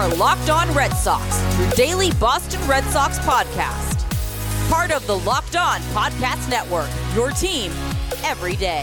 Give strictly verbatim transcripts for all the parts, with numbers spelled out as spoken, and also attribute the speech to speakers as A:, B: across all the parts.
A: are Locked On Red Sox, your daily Boston Red Sox podcast. Part of the Locked On Podcast Network, your team every day.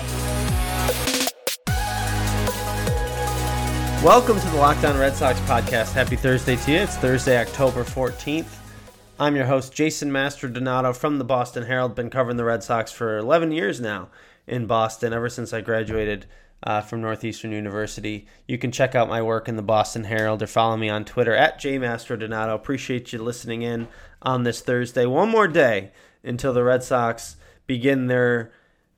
B: Welcome to the Locked On Red Sox podcast. Happy Thursday to you. It's Thursday, October fourteenth. I'm your host, Jason Mastrodonato from the Boston Herald. Been covering the Red Sox for eleven years now in Boston, ever since I graduated uh, from Northeastern University. You can check out my work in the Boston Herald or follow me on Twitter at jmastrodonato. Appreciate you listening in on this Thursday. One more day until the Red Sox begin their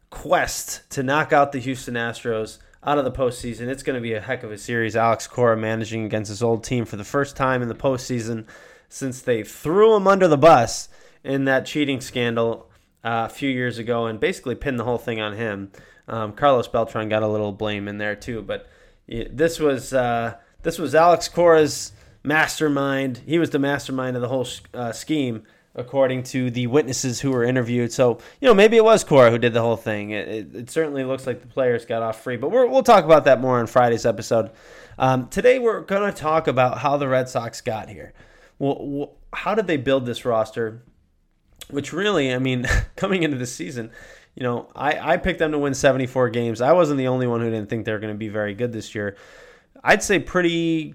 B: quest to knock out the Houston Astros out of the postseason. It's going to be a heck of a series. Alex Cora managing against his old team for the first time in the postseason since they threw him under the bus in that cheating scandal uh, a few years ago and basically pinned the whole thing on him. Um, Carlos Beltran got a little blame in there too, but this was uh, this was Alex Cora's mastermind. He was the mastermind of the whole uh, scheme, according to the witnesses who were interviewed. So, you know, maybe it was Cora who did the whole thing. It, it, it certainly looks like the players got off free, but we're, we'll talk about that more on Friday's episode. Um, today we're going to talk about how the Red Sox got here. Well, well, how did they build this roster? Which really, I mean, coming into this season, you know, I, I picked them to win seventy-four games. I wasn't the only one who didn't think they were going to be very good this year. I'd say pretty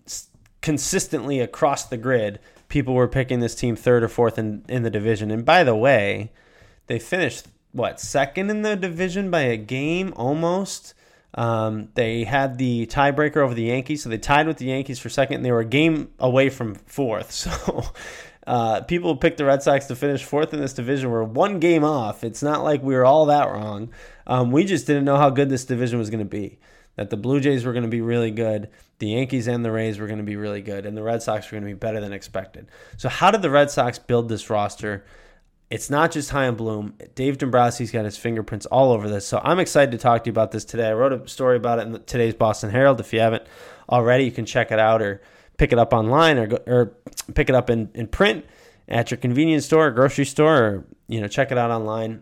B: consistently across the grid, people were picking this team third or fourth in, in the division. And by the way, they finished, what, second in the division by a game almost. Um, they had the tiebreaker over the Yankees, so they tied with the Yankees for second, and they were a game away from fourth. So uh, people who picked the Red Sox to finish fourth in this division were one game off. It's not like we were all that wrong. Um, we just didn't know how good this division was going to be, that the Blue Jays were going to be really good, the Yankees and the Rays were going to be really good, and the Red Sox were going to be better than expected. So how did the Red Sox build this roster? It's not just Chaim Bloom. Dave Dombrowski's got his fingerprints all over this. So I'm excited to talk to you about this today. I wrote a story about it in today's Boston Herald. If you haven't already, you can check it out or pick it up online or go, or pick it up in, in print at your convenience store or grocery store, or you know, check it out online.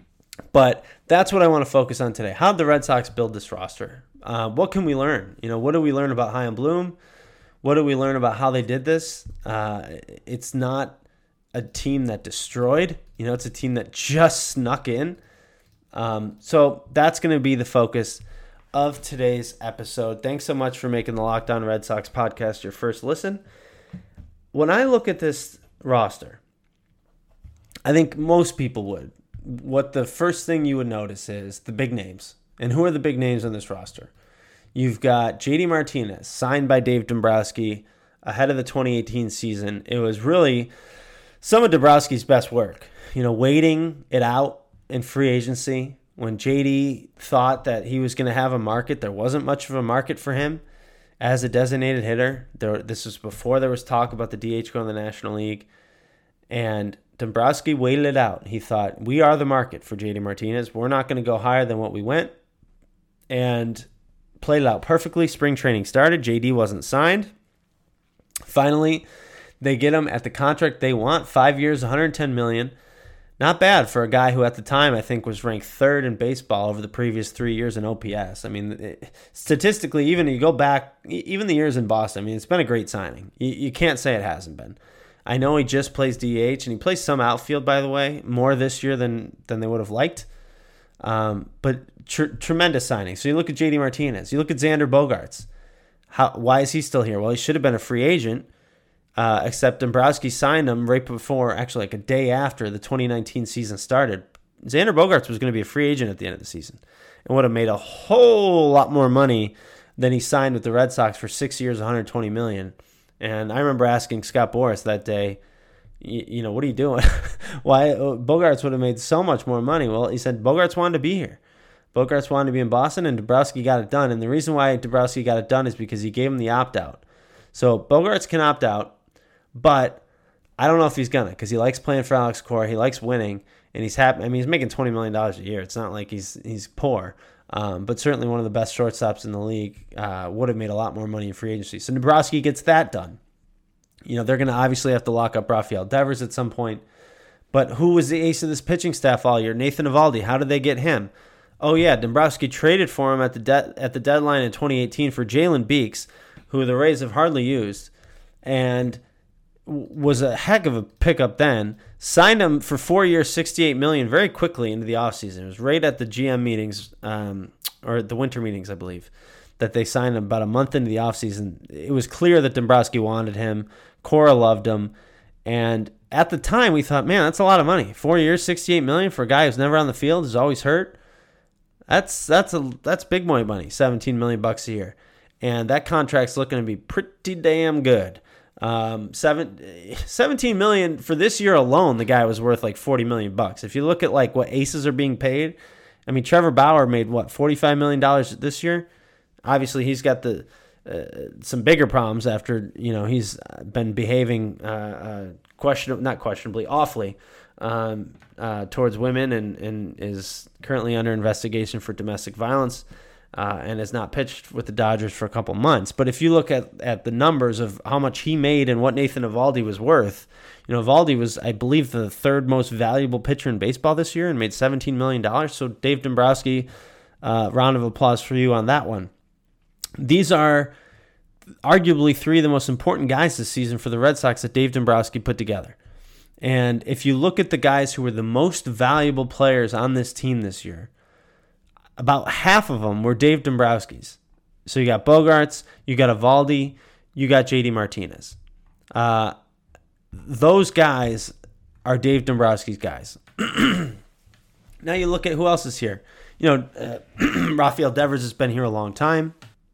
B: But that's what I want to focus on today. How did the Red Sox build this roster? Uh, what can we learn? You know, what do we learn about Chaim Bloom? What do we learn about how they did this? Uh, it's not a team that destroyed. You know, it's a team that just snuck in. Um, so that's going to be the focus of today's episode. Thanks so much for making the Locked On Red Sox podcast your first listen. When I look at this roster, I think most people would. What the first thing you would notice is the big names. And who are the big names on this roster? You've got J D Martinez, signed by Dave Dombrowski ahead of the twenty eighteen season. It was really some of Dombrowski's best work. You know, waiting it out in free agency. When J D thought that he was going to have a market, there wasn't much of a market for him as a designated hitter. There, this was before there was talk about the D H going to the National League. And Dombrowski waited it out. He thought, we are the market for J D Martinez. We're not going to go higher than what we went. And played it out perfectly. Spring training started. J D wasn't signed. Finally, they get him at the contract they want. Five years, one hundred ten million dollars. Not bad for a guy who at the time I think was ranked third in baseball over the previous three years in O P S. I mean, it, statistically, even you go back, even the years in Boston, I mean, it's been a great signing. You, you can't say it hasn't been. I know he just plays D H, and he plays some outfield, by the way, more this year than than they would have liked. Um, but tr- tremendous signing. So you look at J D Martinez. You look at Xander Bogaerts. How, why is he still here? Well, he should have been a free agent, uh, except Dombrowski signed him right before, actually like a day after the twenty nineteen season started. Xander Bogaerts was going to be a free agent at the end of the season and would have made a whole lot more money than he signed with the Red Sox for six years, one hundred twenty million dollars. And I remember asking Scott Boras that day, you, you know, what are you doing? Why Bogaerts would have made so much more money? Well, he said Bogaerts wanted to be here. Bogaerts wanted to be in Boston, and Dombrowski got it done. And the reason why Dombrowski got it done is because he gave him the opt-out. So Bogaerts can opt out, but I don't know if he's going to, because he likes playing for Alex Cora. He likes winning, and he's happy. I mean, he's making twenty million dollars a year. It's not like he's he's poor. Um, but certainly one of the best shortstops in the league, uh, would have made a lot more money in free agency. So Dombrowski gets that done. You know, they're going to obviously have to lock up Rafael Devers at some point. But who was the ace of this pitching staff all year? Nathan Eovaldi. How did they get him? Oh, yeah, Dombrowski traded for him at the de- at the deadline in twenty eighteen for Jalen Beeks, who the Rays have hardly used. and was a heck of a pickup then. Signed him for four years, sixty-eight million dollars very quickly into the offseason. It was right at the G M meetings, um, or the winter meetings, I believe, that they signed him about a month into the offseason. It was clear that Dombrowski wanted him. Cora loved him. And at the time, we thought, man, that's a lot of money. Four years, sixty-eight million dollars for a guy who's never on the field, who's always hurt. That's that's a that's big boy money, seventeen million dollars bucks a year. And that contract's looking to be pretty damn good. Um, seven, seventeen million dollars for this year alone, the guy was worth like forty million bucks. If you look at like what aces are being paid, I mean, Trevor Bauer made what, forty-five million dollars this year? Obviously, he's got the uh, some bigger problems after, you know, he's been behaving uh, uh, question not questionably, awfully um, uh, towards women, and, and is currently under investigation for domestic violence. Uh, and has not pitched with the Dodgers for a couple months. But if you look at, at the numbers of how much he made and what Nathan Eovaldi was worth, you know, Eovaldi was, I believe, the third most valuable pitcher in baseball this year and made seventeen million dollars. So Dave Dombrowski, uh, round of applause for you on that one. These are arguably three of the most important guys this season for the Red Sox that Dave Dombrowski put together. And if you look at the guys who were the most valuable players on this team this year, about half of them were Dave Dombrowski's. So you got Bogaerts, you got Eovaldi, you got J D Martinez. Uh, those guys are Dave Dombrowski's guys. Now you look at who else is here. You know, uh, Rafael Devers has been here a long time.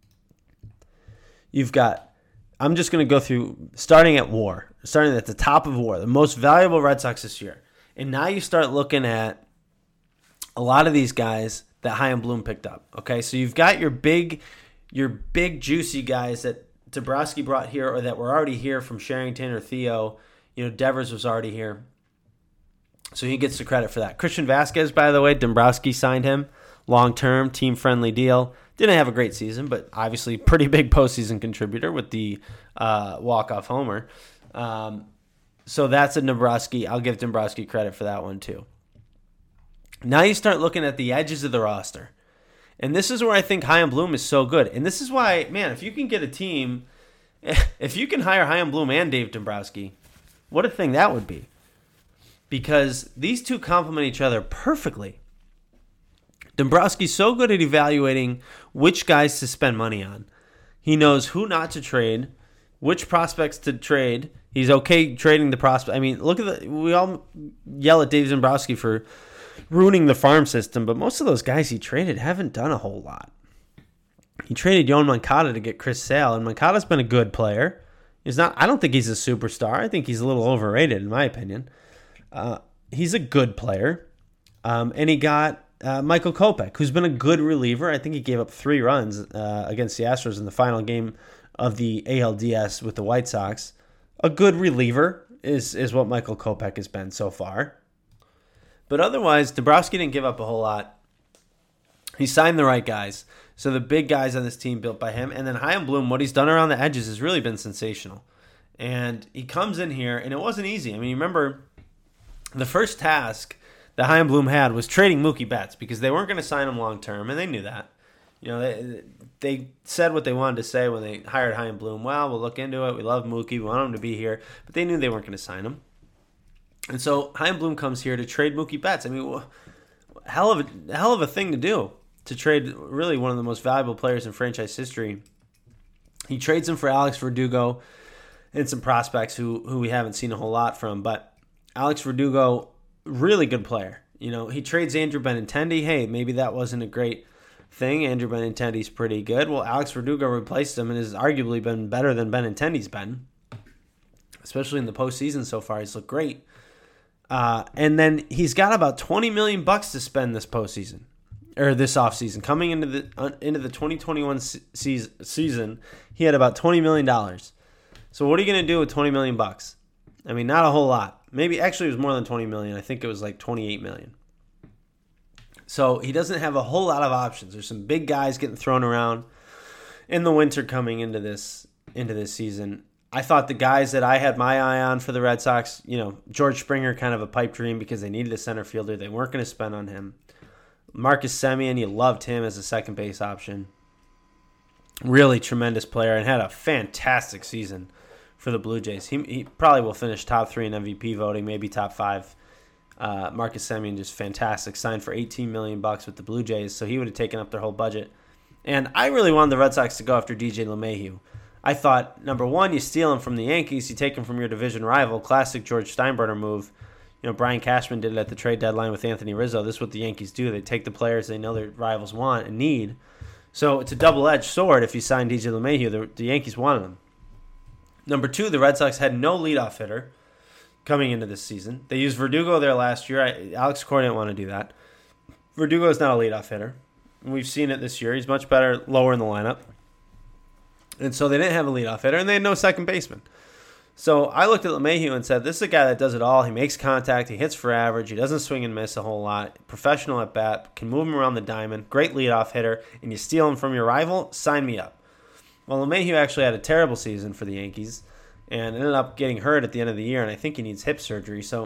B: You've got, I'm just going to go through, starting at WAR, starting at the top of WAR, the most valuable Red Sox this year. And now you start looking at a lot of these guys that Chaim Bloom picked up. Okay, so you've got your big, your big juicy guys that Dombrowski brought here, or that were already here from Sherrington or Theo. You know, Devers was already here, so he gets the credit for that. Christian Vasquez, by the way, Dombrowski signed him long-term, team-friendly deal. Didn't have a great season, but obviously pretty big postseason contributor with the uh, walk-off homer. Um, so that's a Dombrowski. I'll give Dombrowski credit for that one too. Now you start looking at the edges of the roster. And this is where I think Chaim Bloom is so good. And this is why, man, if you can get a team, if you can hire Chaim Bloom and Dave Dombrowski, what a thing that would be. Because these two complement each other perfectly. Dombrowski's so good at evaluating which guys to spend money on. He knows who not to trade, which prospects to trade. He's okay trading the prospect. I mean, look at the, we all yell at Dave Dombrowski for ruining the farm system, but most of those guys he traded haven't done a whole lot. He traded Yoan Moncada to get Chris Sale, and Moncada's been a good player. He's not. I don't think he's a superstar. I think he's a little overrated, in my opinion. Uh, he's a good player, um, and he got uh, Michael Kopech, who's been a good reliever. I think he gave up three runs uh, against the Astros in the final game of the A L D S with the White Sox. A good reliever is is what Michael Kopech has been so far. But otherwise, Dombrowski didn't give up a whole lot. He signed the right guys. So the big guys on this team built by him. And then Chaim Bloom, what he's done around the edges has really been sensational. And he comes in here, and it wasn't easy. I mean, remember, the first task that Chaim Bloom had was trading Mookie Betts because they weren't going to sign him long-term, and they knew that. You know, they, they said what they wanted to say when they hired Chaim Bloom. Well, we'll look into it. We love Mookie. We want him to be here. But they knew they weren't going to sign him. And so Chaim Bloom comes here to trade Mookie Betts. I mean, hell of a hell of a thing to do, to trade really one of the most valuable players in franchise history. He trades him for Alex Verdugo and some prospects who who we haven't seen a whole lot from. But Alex Verdugo, really good player. You know, he trades Andrew Benintendi. Hey, maybe that wasn't a great thing. Andrew Benintendi's pretty good. Well, Alex Verdugo replaced him and has arguably been better than Benintendi's been, especially in the postseason so far. He's looked great. Uh, and then he's got about twenty million bucks to spend this postseason, or this offseason. Coming into the uh, into the twenty twenty-one se- season, he had about twenty million dollars. So what are you going to do with twenty million bucks? I mean, not a whole lot. Maybe actually it was more than twenty million. I think it was like twenty-eight million. So he doesn't have a whole lot of options. There's some big guys getting thrown around in the winter coming into this into this season. I thought the guys that I had my eye on for the Red Sox, you know, George Springer, kind of a pipe dream because they needed a center fielder. They weren't going to spend on him. Marcus Semien, you loved him as a second base option. Really tremendous player and had a fantastic season for the Blue Jays. He, he probably will finish top three in M V P voting, maybe top five. Uh, Marcus Semien, just fantastic. Signed for eighteen million bucks with the Blue Jays, so he would have taken up their whole budget. And I really wanted the Red Sox to go after D J LeMahieu. I thought, number one, you steal him from the Yankees, you take him from your division rival, classic George Steinbrenner move. You know, Brian Cashman did it at the trade deadline with Anthony Rizzo. This is what the Yankees do. They take the players they know their rivals want and need. So it's a double-edged sword if you sign D J LeMahieu. The, the Yankees wanted him. Number two, the Red Sox had no leadoff hitter coming into this season. They used Verdugo there last year. I, Alex Cora didn't want to do that. Verdugo is not a leadoff hitter. We've seen it this year. He's much better lower in the lineup. And so they didn't have a leadoff hitter, and they had no second baseman. So I looked at LeMahieu and said, this is a guy that does it all. He makes contact. He hits for average. He doesn't swing and miss a whole lot. Professional at bat. Can move him around the diamond. Great leadoff hitter. And you steal him from your rival? Sign me up. Well, LeMahieu actually had a terrible season for the Yankees and ended up getting hurt at the end of the year, and I think he needs hip surgery. So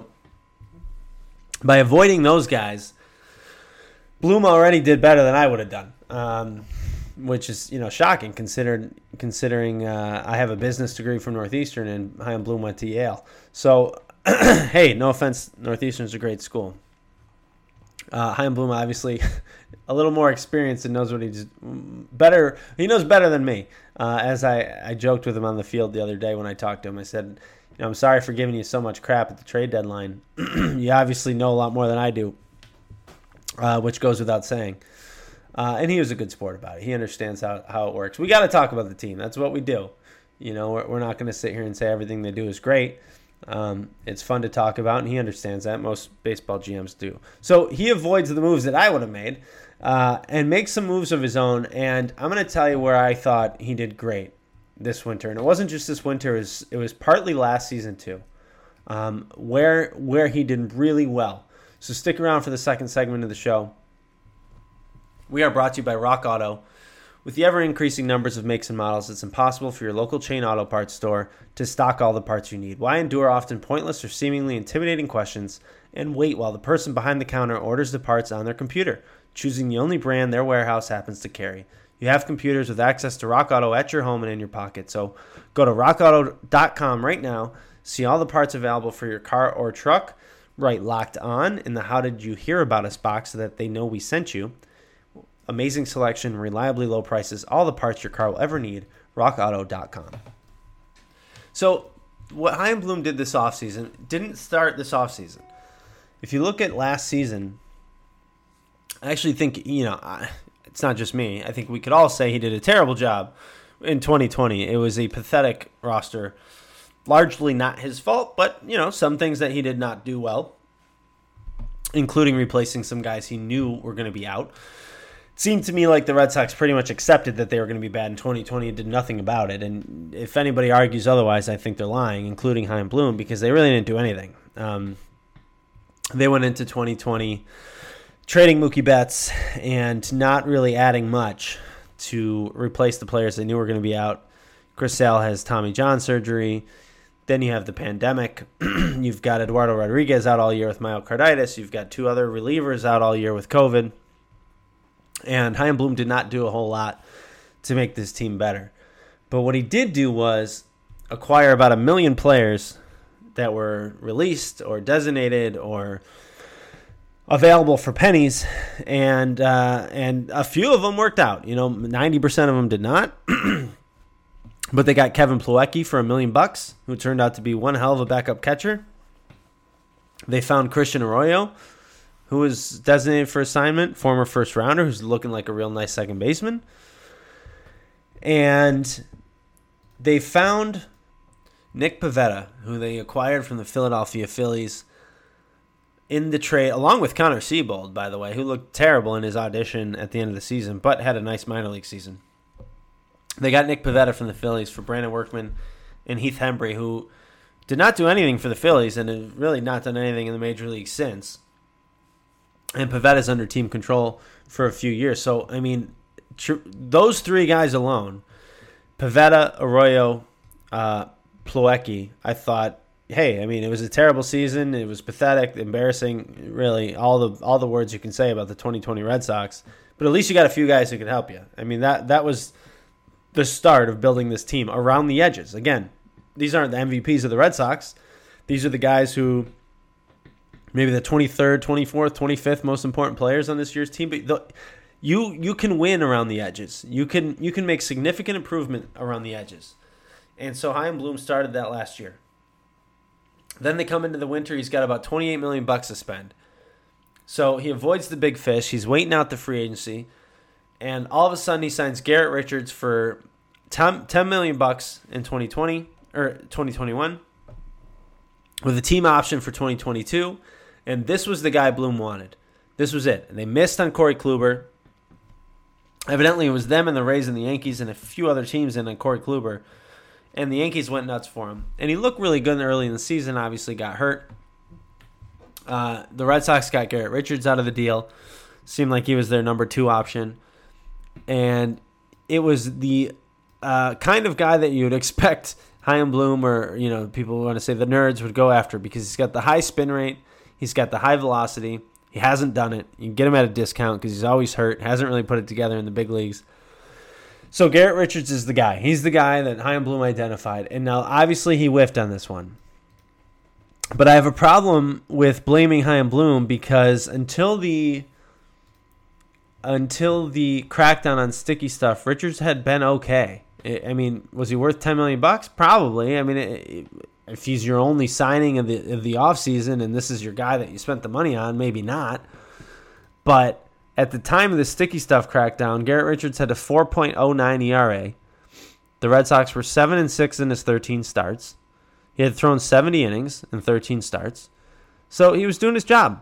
B: by avoiding those guys, Bloom already did better than I would have done. Um, which is, you know, shocking considered considering uh, I have a business degree from Northeastern and Chaim Bloom went to Yale. So, hey, no offense, Northeastern's a great school. Uh, Chaim Bloom, obviously, a little more experienced and knows what he's better. He knows better than me. Uh, as I, I joked with him on the field the other day when I talked to him, I said, you know, I'm sorry for giving you so much crap at the trade deadline. You obviously know a lot more than I do, uh, which goes without saying. Uh, and he was a good sport about it. He understands how, how it works. We got to talk about the team. That's what we do. You know, we're, we're not going to sit here and say everything they do is great. Um, it's fun to talk about, and he understands that. Most baseball G Ms do. So he avoids the moves that I would have made uh, and makes some moves of his own. And I'm going to tell you where I thought he did great this winter. And it wasn't just this winter. It was, it was partly last season too, um, where, where he did really well. So stick around for the second segment of the show. We are brought to you by Rock Auto. With the ever-increasing numbers of makes and models, it's impossible for your local chain auto parts store to stock all the parts you need. Why endure often pointless or seemingly intimidating questions and wait while the person behind the counter orders the parts on their computer, choosing the only brand their warehouse happens to carry? You have computers with access to Rock Auto at your home and in your pocket. So go to rock auto dot com right now, see all the parts available for your car or truck, write Locked On in the How Did You Hear About Us box so that they know we sent you. Amazing selection, reliably low prices, all the parts your car will ever need, rock auto dot com. So what Chaim Bloom did this offseason didn't start this offseason. If you look at last season, I actually think, you know, it's not just me. I think we could all say he did a terrible job in twenty twenty. It was a pathetic roster, largely not his fault, but, you know, some things that he did not do well, including replacing some guys he knew were going to be out. Seemed to me like the Red Sox pretty much accepted that they were going to be bad in twenty twenty and did nothing about it. And if anybody argues otherwise, I think they're lying, including Chaim Bloom, because they really didn't do anything. Um, they went into twenty twenty trading Mookie Betts and not really adding much to replace the players they knew were going to be out. Chris Sale has Tommy John surgery. Then you have the pandemic. You've got Eduardo Rodriguez out all year with myocarditis. You've got two other relievers out all year with COVID. And Chaim Bloom did not do a whole lot to make this team better. But what he did do was acquire about a million players that were released or designated or available for pennies, and uh, and a few of them worked out. You know, ninety percent of them did not. But they got Kevin Plawecki for a million bucks, who turned out to be one hell of a backup catcher. They found Christian Arroyo, who was designated for assignment, former first rounder, who's looking like a real nice second baseman. And they found Nick Pivetta, who they acquired from the Philadelphia Phillies in the trade, along with Connor Seabold, by the way, who looked terrible in his audition at the end of the season, but had a nice minor league season. They got Nick Pivetta from the Phillies for Brandon Workman and Heath Hembry, who did not do anything for the Phillies and have really not done anything in the major league since. And Pivetta's under team control for a few years. So, I mean, tr- those three guys alone, Pivetta, Arroyo, uh, Plawecki, I thought, hey, I mean, it was a terrible season. It was pathetic, embarrassing, really, all the all the words you can say about the twenty twenty Red Sox. But at least you got a few guys who could help you. I mean, that that was the start of building this team around the edges. Again, these aren't the M V Ps of the Red Sox. These are the guys who maybe the twenty-third, twenty-fourth, twenty-fifth most important players on this year's team. But the, you you can win around the edges. You can you can make significant improvement around the edges. And so Chaim Bloom started that last year. Then they come into the winter. He's got about twenty-eight million bucks to spend. So he avoids the big fish. He's waiting out the free agency. And all of a sudden he signs Garrett Richards for ten million bucks in twenty twenty or twenty twenty-one with a team option for twenty twenty-two. And this was the guy Bloom wanted. This was it. And they missed on Corey Kluber. Evidently it was them and the Rays and the Yankees and a few other teams in on Corey Kluber. And the Yankees went nuts for him. And he looked really good early in the season, obviously got hurt. Uh, the Red Sox got Garrett Richards out of the deal. Seemed like he was their number two option. And it was the uh, kind of guy that you would expect Chaim Bloom, or, you know, people want to say the nerds, would go after, because he's got the high spin rate. He's got the high velocity. He hasn't done it. You can get him at a discount because he's always hurt. Hasn't really put it together in the big leagues. So Garrett Richards is the guy. He's the guy that Chaim Bloom identified. And now, obviously, he whiffed on this one. But I have a problem with blaming Chaim Bloom, because until the until the crackdown on sticky stuff, Richards had been okay. I mean, was he worth ten million bucks? Probably. I mean, it, if he's your only signing of the of the offseason and this is your guy that you spent the money on, maybe not. But at the time of the sticky stuff crackdown, Garrett Richards had a four point oh nine E R A. The Red Sox were seven and six in his thirteen starts. He had thrown seventy innings in thirteen starts. So he was doing his job.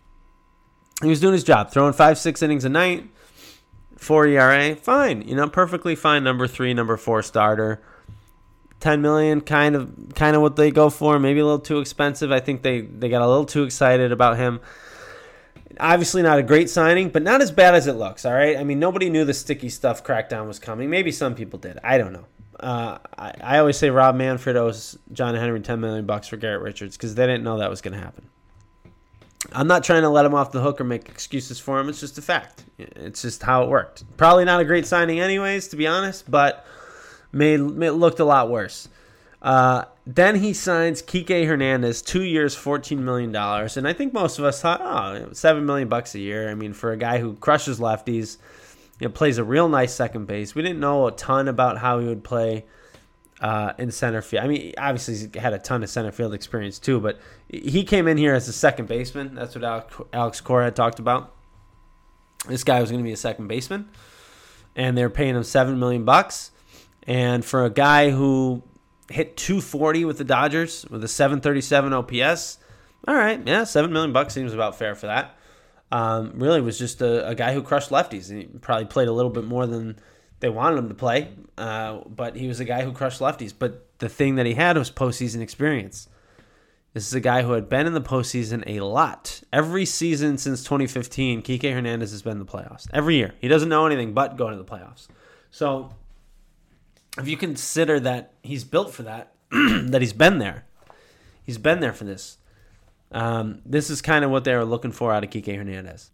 B: He was doing his job, throwing five, six innings a night, four E R A, fine. You know, perfectly fine number three, number four starter. ten million dollars, kind of kind of what they go for, maybe a little too expensive. I think they, they got a little too excited about him. Obviously not a great signing, but not as bad as it looks, all right? I mean, nobody knew the sticky stuff crackdown was coming. Maybe some people did. I don't know. Uh, I, I always say Rob Manfred owes John Henry ten million bucks for Garrett Richards because they didn't know that was going to happen. I'm not trying to let him off the hook or make excuses for him. It's just a fact. It's just how it worked. Probably not a great signing anyways, to be honest, but made, it looked a lot worse. Uh, then he signs Kike Hernandez, two years, fourteen million dollars. And I think most of us thought, oh, seven million dollars bucks a year. I mean, for a guy who crushes lefties, you know, plays a real nice second base. We didn't know a ton about how he would play uh, in center field. I mean, obviously he had a ton of center field experience too, but he came in here as a second baseman. That's what Alex, Alex Cora had talked about. This guy was going to be a second baseman, and they're paying him seven million dollars bucks. And for a guy who hit two forty with the Dodgers with a seven thirty-seven O P S, all right, yeah, seven million dollars bucks seems about fair for that. Um, really was just a, a guy who crushed lefties. He probably played a little bit more than they wanted him to play, uh, but he was a guy who crushed lefties. But the thing that he had was postseason experience. This is a guy who had been in the postseason a lot. Every season since twenty fifteen, Kike Hernandez has been in the playoffs. Every year. He doesn't know anything but going to the playoffs. So if you consider that he's built for that, that he's been there, he's been there for this. Um, this is kind of what they were looking for out of Kike Hernandez.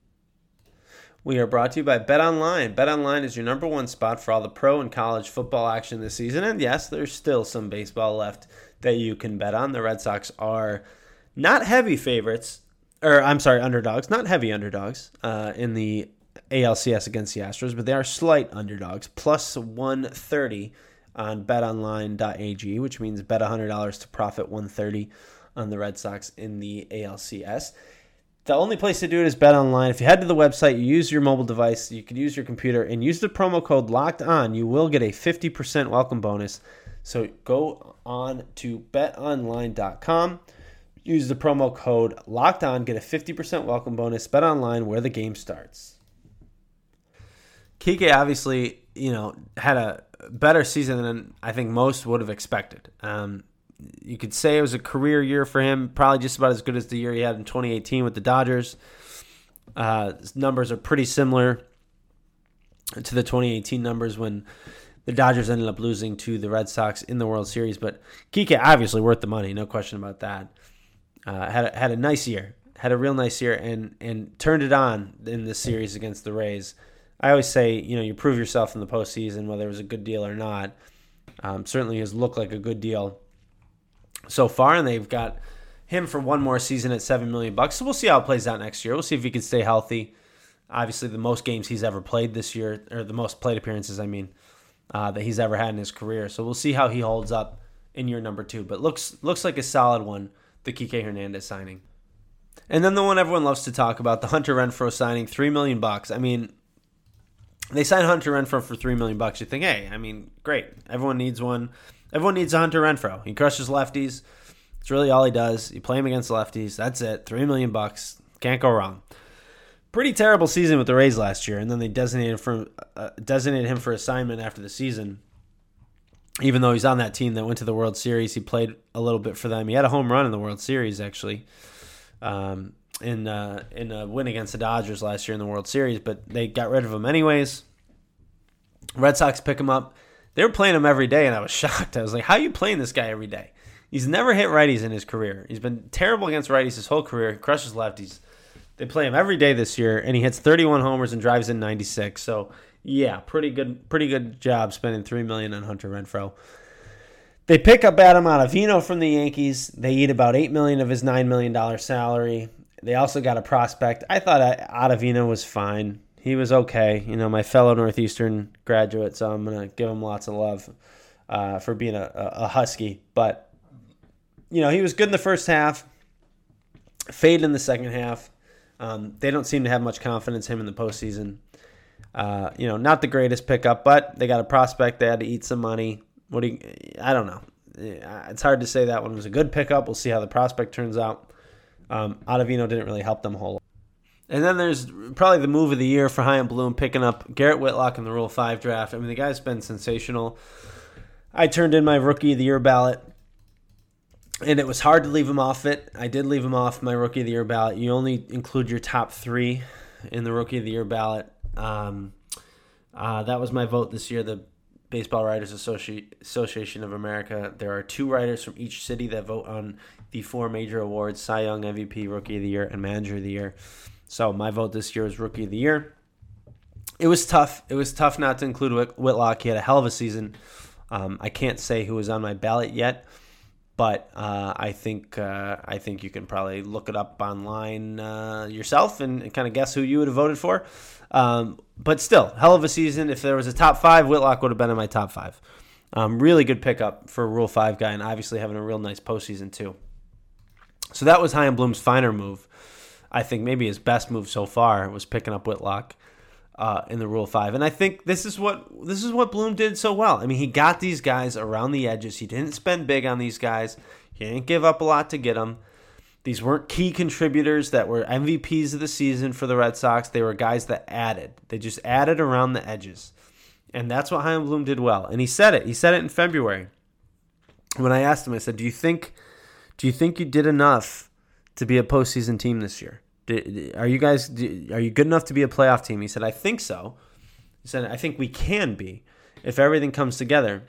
B: We are brought to you by BetOnline. BetOnline is your number one spot for all the pro and college football action this season. And yes, there's still some baseball left that you can bet on. The Red Sox are not heavy favorites, or I'm sorry, underdogs, not heavy underdogs uh, in the A L C S against the Astros, but they are slight underdogs, plus one thirty on bet online dot a g, which means bet one hundred dollars to profit one thirty on the Red Sox in the A L C S. The only place to do it is BetOnline. If you head to the website, you use your mobile device, you could use your computer, and use the promo code LOCKEDON. You will get a fifty percent welcome bonus. So go on to bet online dot com, use the promo code LOCKEDON, get a fifty percent welcome bonus. BetOnline, where the game starts. Kike obviously, you know, had a better season than I think most would have expected. Um, You could say it was a career year for him, probably just about as good as the year he had in twenty eighteen with the Dodgers. Uh, his numbers are pretty similar to the twenty eighteen numbers when the Dodgers ended up losing to the Red Sox in the World Series. But Kike obviously worth the money, no question about that. Uh, had a, had a nice year, had a real nice year, and and turned it on in this series against the Rays. I always say, you know, you prove yourself in the postseason, whether it was a good deal or not. Um, certainly has looked like a good deal so far, and they've got him for one more season at seven million bucks. So we'll see how it plays out next year. We'll see if he can stay healthy. Obviously, the most games he's ever played this year, or the most plate appearances, I mean, uh, that he's ever had in his career. So we'll see how he holds up in year number two. But looks looks like a solid one, the Kike Hernandez signing. And then the one everyone loves to talk about, the Hunter Renfroe signing, three million bucks. I mean, they signed Hunter Renfroe for three million bucks. You think, hey, I mean, great. Everyone needs one. Everyone needs a Hunter Renfroe. He crushes lefties. It's really all he does. You play him against lefties. That's it. Three million bucks. Can't go wrong. Pretty terrible season with the Rays last year, and then they designated for uh, designated him for assignment after the season. Even though he's on that team that went to the World Series, he played a little bit for them. He had a home run in the World Series, actually, um, in uh, in a win against the Dodgers last year in the World Series. But they got rid of him anyways. Red Sox pick him up. They were playing him every day, and I was shocked. I was like, how are you playing this guy every day? He's never hit righties in his career. He's been terrible against righties his whole career. He crushes lefties. They play him every day this year, and he hits thirty-one homers and drives in ninety-six. So, yeah, pretty good pretty good job spending three million dollars on Hunter Renfroe. They pick up Adam Ottavino from the Yankees. They eat about eight million dollars of his nine million dollars salary. They also got a prospect. I thought Ottavino was fine. He was okay. You know, my fellow Northeastern graduate, so I'm going to give him lots of love uh, for being a, a Husky. But, you know, he was good in the first half, faded in the second half. Um, they don't seem to have much confidence in him in the postseason. Uh, you know, not the greatest pickup, but they got a prospect. They had to eat some money. What do you, I don't know. It's hard to say that one was a good pickup. We'll see how the prospect turns out. Um, Ottavino didn't really help them a whole lot. And then there's probably the move of the year for Chaim Bloom, picking up Garrett Whitlock in the Rule five draft. I mean, the guy's been sensational. I turned in my Rookie of the Year ballot, and it was hard to leave him off it. I did leave him off my Rookie of the Year ballot. You only include your top three in the Rookie of the Year ballot. Um, uh, that was my vote this year, the Baseball Writers Associ- Association of America. There are two writers from each city that vote on the four major awards, Cy Young, M V P, Rookie of the Year, and Manager of the Year. So my vote this year was Rookie of the Year. It was tough. It was tough not to include Whitlock. He had a hell of a season. Um, I can't say who was on my ballot yet, but uh, I think uh, I think you can probably look it up online uh, yourself and, and kind of guess who you would have voted for. Um, but still, hell of a season. If there was a top five, Whitlock would have been in my top five. Um, really good pickup for a Rule five guy, and obviously having a real nice postseason too. So that was Chaim Bloom's finer move. I think maybe his best move so far was picking up Whitlock uh, in the Rule five. And I think this is what this is what Bloom did so well. I mean, he got these guys around the edges. He didn't spend big on these guys. He didn't give up a lot to get them. These weren't key contributors that were M V Ps of the season for the Red Sox. They were guys that added. They just added around the edges. And that's what Chaim Bloom did well. And he said it. He said it in February. When I asked him, I said, do you think, do you think you did enough to be a postseason team this year? Are you guys, are you good enough to be a playoff team? He said, I think so. He said, I think we can be if everything comes together.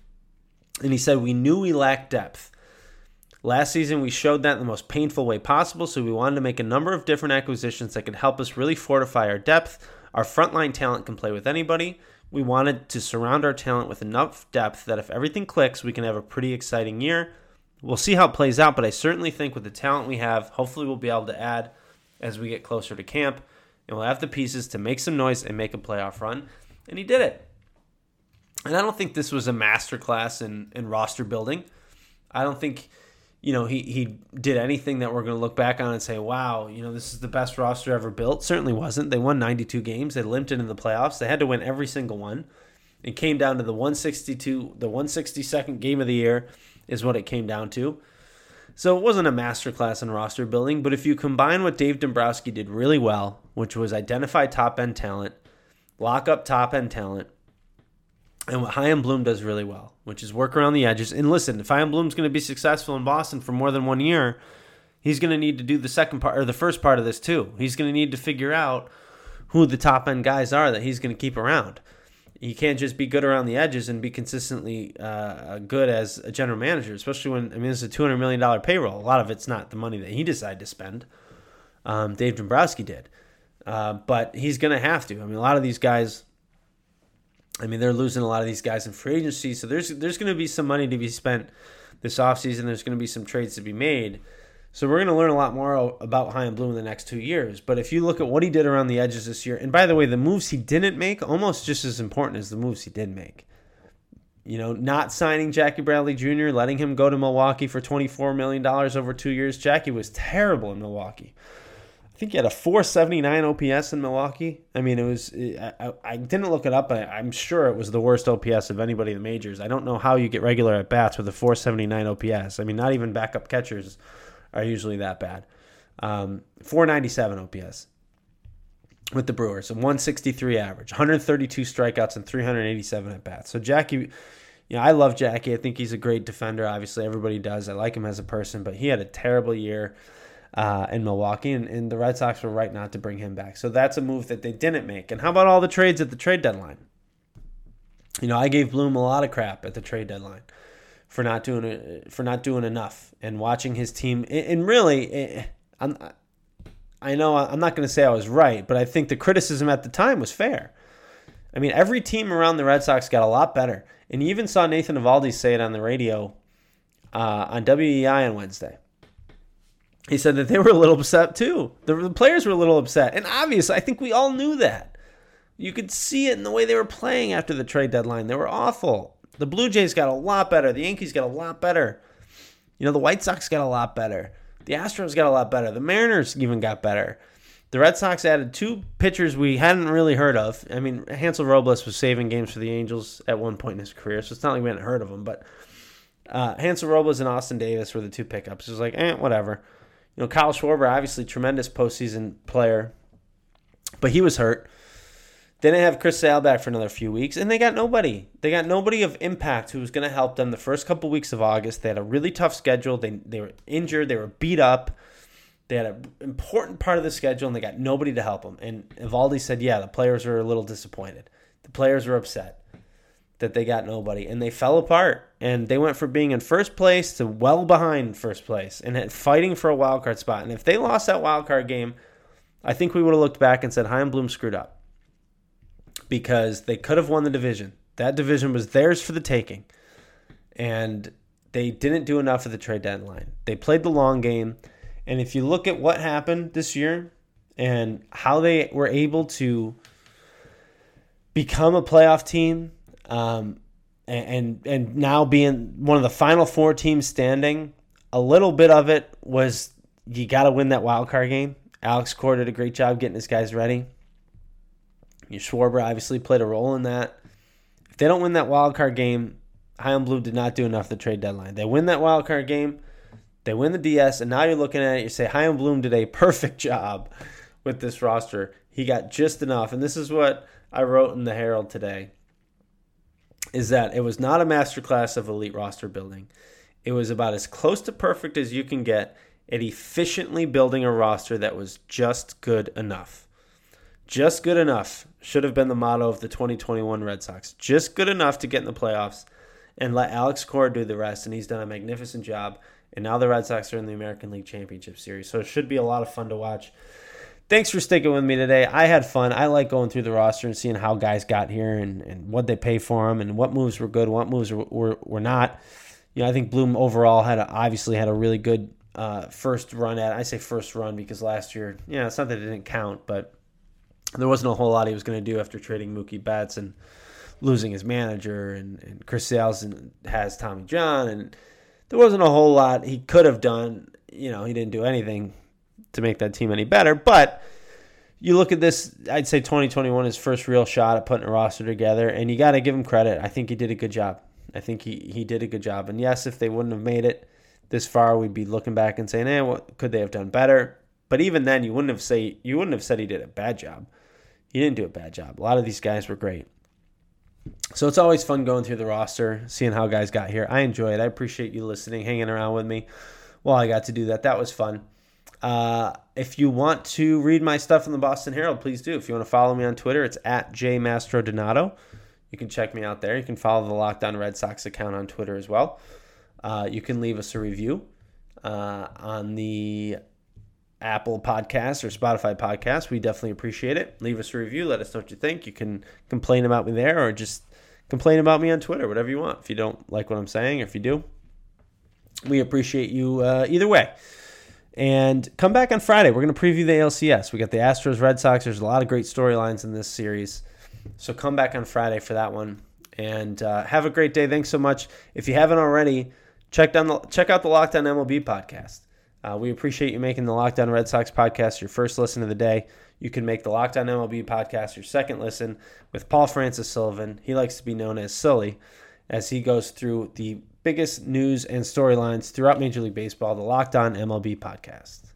B: And he said, we knew we lacked depth. Last season, we showed that in the most painful way possible, so we wanted to make a number of different acquisitions that could help us really fortify our depth. Our frontline talent can play with anybody. We wanted to surround our talent with enough depth that if everything clicks, we can have a pretty exciting year. We'll see how it plays out, but I certainly think with the talent we have, hopefully we'll be able to add as we get closer to camp, and we'll have the pieces to make some noise and make a playoff run. And he did it. And I don't think this was a masterclass in, in roster building. I don't think, you know, he, he did anything that we're going to look back on and say, wow, you know, this is the best roster ever built. Certainly wasn't. They won ninety-two games. They limped into the playoffs. They had to win every single one. It came down to the one sixty-two, the one sixty-second game of the year is what it came down to. So it wasn't a masterclass in roster building, but if you combine what Dave Dombrowski did really well, which was identify top-end talent, lock up top-end talent, and what Chaim Bloom does really well, which is work around the edges. And listen, if Chaim Bloom's going to be successful in Boston for more than one year, he's going to need to do the second part or the first part of this too. He's going to need to figure out who the top-end guys are that he's going to keep around. You can't just be good around the edges and be consistently uh, good as a general manager, especially when, I mean, this is a two hundred million dollars payroll. A lot of it's not the money that he decided to spend. Um, Dave Dombrowski did. Uh, but he's going to have to. I mean, a lot of these guys I mean, they're losing a lot of these guys in free agency, so there's there's going to be some money to be spent this offseason. There's going to be some trades to be made. So we're going to learn a lot more about Chaim Bloom in the next two years. But if you look at what he did around the edges this year, and by the way, the moves he didn't make, almost just as important as the moves he did make. You know, not signing Jackie Bradley Junior, letting him go to Milwaukee for twenty-four million dollars over two years. Jackie was terrible in Milwaukee. I think he had a four seventy-nine O P S in Milwaukee. I mean, it was. I, I didn't look it up, but I'm sure it was the worst O P S of anybody in the majors. I don't know how you get regular at bats with a four seventy-nine O P S. I mean, not even backup catchers are usually that bad. Um, four ninety-seven O P S with the Brewers, a one sixty-three average, one hundred thirty-two strikeouts and three hundred eighty-seven at bats. So Jackie, you know, I love Jackie. I think he's a great defender. Obviously, everybody does. I like him as a person, but he had a terrible year Uh, in Milwaukee, and, and the Red Sox were right not to bring him back. So that's a move that they didn't make. And how about all the trades at the trade deadline? You know, I gave Bloom a lot of crap at the trade deadline for not doing for not doing enough and watching his team. And really, I'm, I know I'm not going to say I was right, but I think the criticism at the time was fair. I mean, every team around the Red Sox got a lot better. And you even saw Nathan Eovaldi say it on the radio uh, on W E I on Wednesday. He said that they were a little upset too. The, the players were a little upset. And obviously, I think we all knew that. You could see it in the way they were playing after the trade deadline. They were awful. The Blue Jays got a lot better. The Yankees got a lot better. You know, the White Sox got a lot better. The Astros got a lot better. The Mariners even got better. The Red Sox added two pitchers we hadn't really heard of. I mean, Hansel Robles was saving games for the Angels at one point in his career, so it's not like we hadn't heard of him. But uh, Hansel Robles and Austin Davis were the two pickups. It was like, eh, whatever. You know, Kyle Schwarber, obviously tremendous postseason player, but he was hurt. They didn't have Chris Sale back for another few weeks, and they got nobody. They got nobody of impact who was going to help them the first couple weeks of August. They had a really tough schedule. They they were injured. They were beat up. They had an important part of the schedule, and they got nobody to help them. And Eovaldi said, yeah, the players were a little disappointed. The players were upset that they got nobody, and they fell apart. And they went from being in first place to well behind first place and fighting for a wild card spot. And if they lost that wild card game, I think we would have looked back and said Chaim Bloom screwed up because they could have won the division. That division was theirs for the taking, and they didn't do enough at the trade deadline. They played the long game, and if you look at what happened this year and how they were able to become a playoff team, Um, and and now being one of the final four teams standing, a little bit of it was you got to win that wild card game. Alex Cora did a great job getting his guys ready. Your Schwarber obviously played a role in that. If they don't win that wild card game, Chaim Bloom did not do enough at the trade deadline. They win that wild card game, they win the D S, and now you're looking at it, you say Chaim Bloom did a perfect job with this roster. He got just enough, and this is what I wrote in the Herald today, is that it was not a masterclass of elite roster building. It was about as close to perfect as you can get at efficiently building a roster that was just good enough. Just good enough should have been the motto of the twenty twenty-one Red Sox. Just good enough to get in the playoffs and let Alex Cora do the rest, and he's done a magnificent job. And now the Red Sox are in the American League Championship Series, so it should be a lot of fun to watch. Thanks for sticking with me today. I had fun. I like going through the roster and seeing how guys got here and, and what they pay for them and what moves were good, what moves were, were, were not. You know, I think Bloom overall had a, obviously had a really good uh, first run at it. I say first run because last year, yeah, it's not that it didn't count, but there wasn't a whole lot he was going to do after trading Mookie Betts and losing his manager, and, and Chris Sales has Tommy John, and there wasn't a whole lot he could have done. You know, he didn't do anything to make that team any better, but you look at this, I'd say twenty twenty-one is his first real shot at putting a roster together, and you got to give him credit. I think he did a good job. I think he, he did a good job. And yes, if they wouldn't have made it this far, we'd be looking back and saying, eh, what could they have done better? But even then, you wouldn't have say you wouldn't have said he did a bad job. He didn't do a bad job. A lot of these guys were great. So it's always fun going through the roster, seeing how guys got here. I enjoy it. I appreciate you listening, hanging around with me while I got to do that. That was fun. Uh, if you want to read my stuff in the Boston Herald, please do. If you want to follow me on Twitter, it's at jmastrodonato. You can check me out there. You can follow the Locked On Red Sox account on Twitter as well. Uh, you can leave us a review uh, on the Apple Podcasts or Spotify Podcasts, we definitely appreciate it. Leave us a review. Let us know what you think. You can complain about me there or just complain about me on Twitter, whatever you want. If you don't like what I'm saying, or if you do, we appreciate you uh, either way. And come back on Friday. We're going to preview the A L C S. We got the Astros, Red Sox. There's a lot of great storylines in this series. So come back on Friday for that one. And uh, have a great day. Thanks so much. If you haven't already, check down the check out the Locked On M L B podcast. Uh, we appreciate you making the Locked On Red Sox podcast your first listen of the day. You can make the Locked On M L B podcast your second listen with Paul Francis Sullivan. He likes to be known as Sully, as he goes through the biggest news and storylines throughout Major League Baseball, the Locked On M L B podcast.